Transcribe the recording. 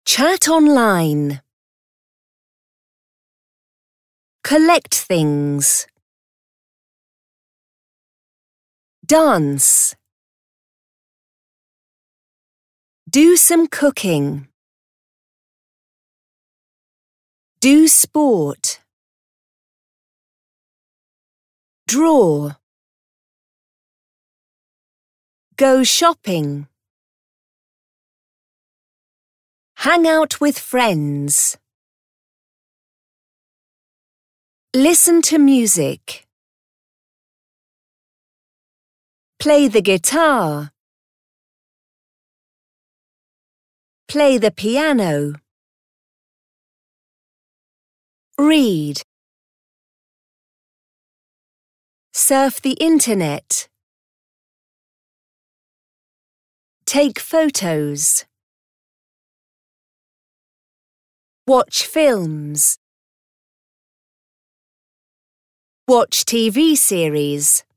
Chat online. Collect things. Dance. Do some cooking. Do sport. Draw. Go shopping. Hang out with friends. Listen to music. Play the guitar. Play the piano. Read. Surf the internet. Take photos. Watch films. Watch TV series.